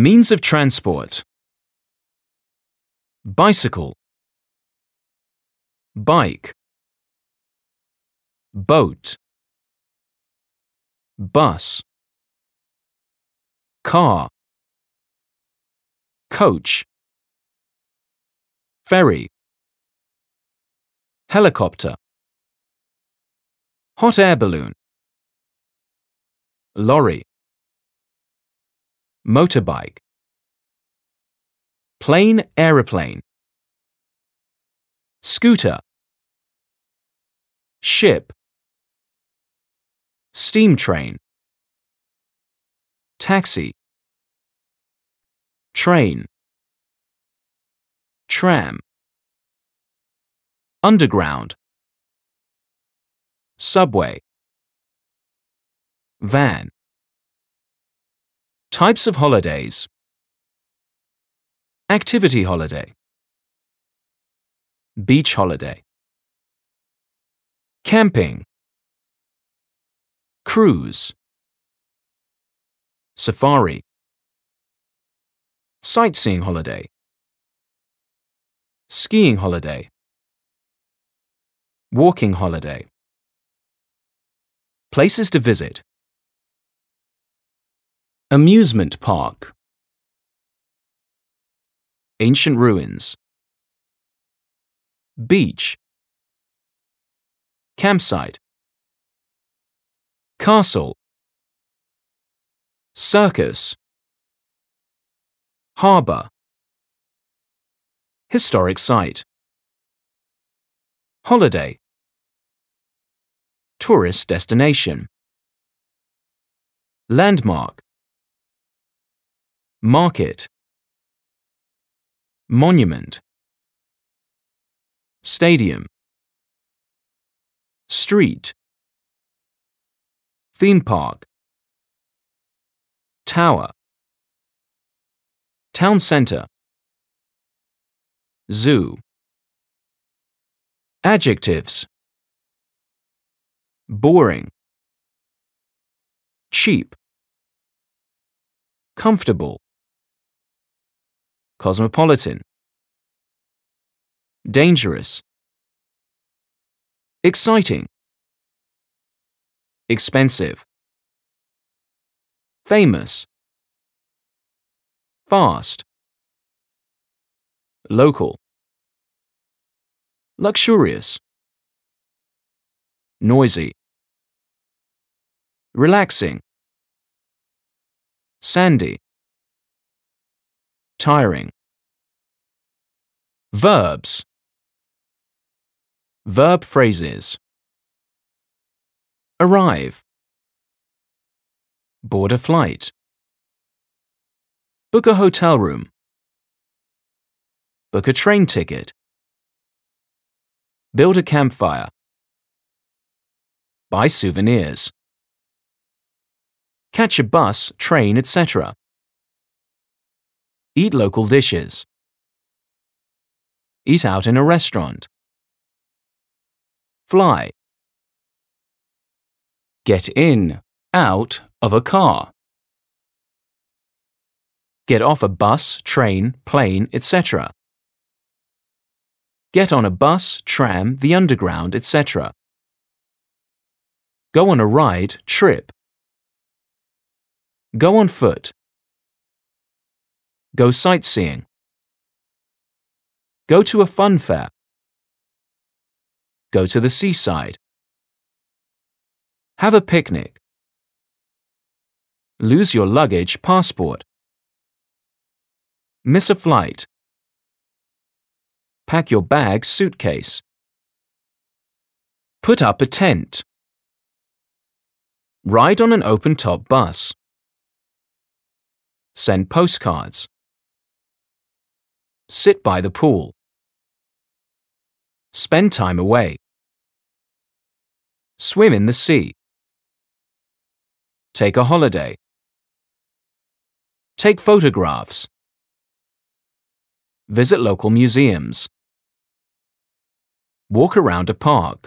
Means of transport: bicycle, bike, boat, bus, car, coach, ferry, helicopter, hot air balloon, lorry, motorbike, plane, aeroplane, scooter, ship, steam train, taxi, train, tram, underground, subway, van. Types of holidays: activity holiday, beach holiday, camping, cruise, safari, sightseeing holiday, skiing holiday, walking holiday. Places to visit: amusement park, ancient ruins, beach, campsite, castle, circus, harbour, historic site, holiday, tourist destination, landmark, market, monument, stadium, street, theme park, tower, town centre, zoo. Adjectives: boring, cheap, comfortable, cosmopolitan, dangerous, exciting, expensive, famous, fast, local, luxurious, noisy, relaxing, sandy, tiring. Verbs: verb phrases: arrive, board a flight, book a hotel room, book a train ticket, build a campfire, buy souvenirs, catch a bus, train, etc. Eat local dishes, eat out in a restaurant, fly, get in, out of a car, get off a bus, train, plane, etc. Get on a bus, tram, the underground, etc. Go on a ride, trip. Go on foot. Go sightseeing. Go to a fun fair. Go to the seaside. Have a picnic. Lose your luggage, passport. Miss a flight. Pack your bag, suitcase. Put up a tent. Ride on an open-top bus. Send postcards. Sit by the pool. Spend time away. Swim in the sea. Take a holiday. Take photographs. Visit local museums. Walk around a park.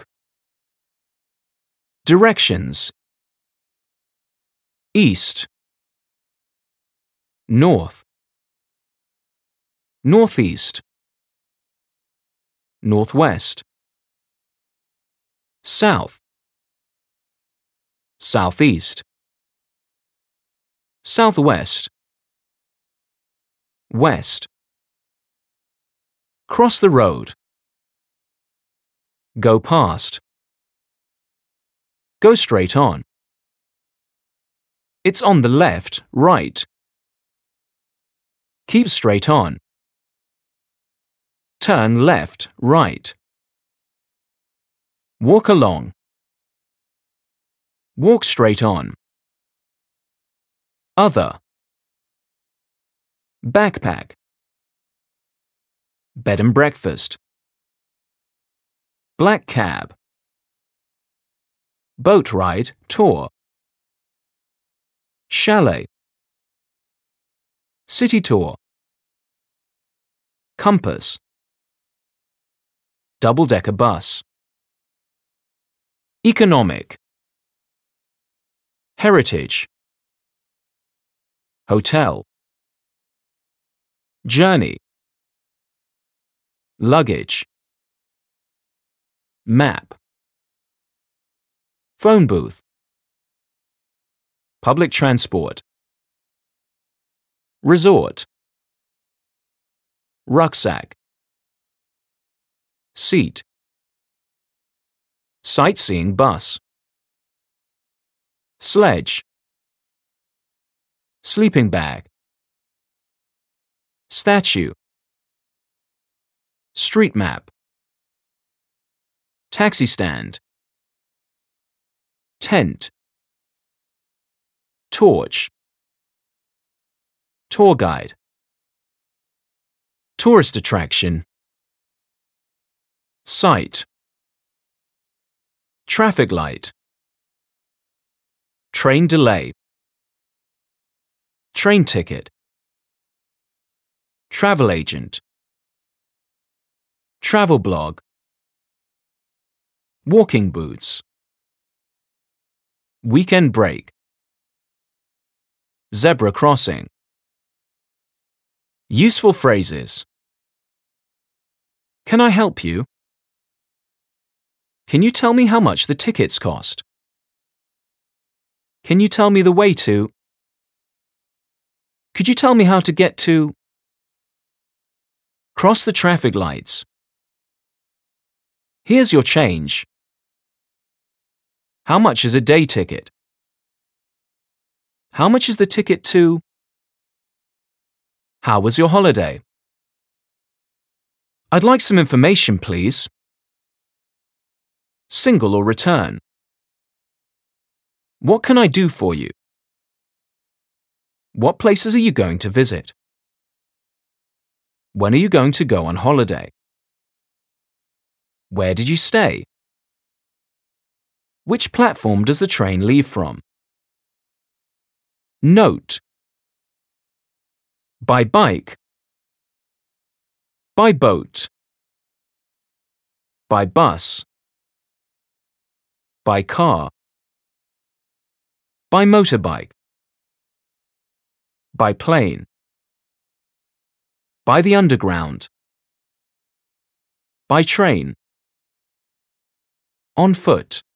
Directions: east, north, Northeast, northwest, south, southeast, southwest, west. Cross the road. Go past. Go straight on. It's on the left, right. Keep straight on. Turn left, right. Walk along. Walk straight on. Other. Backpack. Bed and breakfast. Black cab. Boat ride, tour. Chalet. City tour. Compass. Double-decker bus. Economic. Heritage. Hotel. Journey. Luggage. Map. Phone booth. Public transport. Resort. Rucksack. Seat. Sightseeing bus. Sledge. Sleeping bag. Statue. Street map. Taxi stand. Tent. Torch. Tour guide. Tourist attraction. Site. Traffic light. Train delay. Train ticket. Travel agent. Travel blog. Walking boots. Weekend break. Zebra crossing. Useful phrases. Can I help you? Can you tell me how much the tickets cost? Can you tell me the way to? Could you tell me how to get to? Cross the traffic lights. Here's your change. How much is a day ticket? How much is the ticket to? How was your holiday? I'd like some information, please. Single or return? What can I do for you? What places are you going to visit? When are you going to go on holiday? Where did you stay? Which platform does the train leave from? Note. By bike. By boat. By bus. By car. By motorbike. By plane. By the underground. By train. On foot.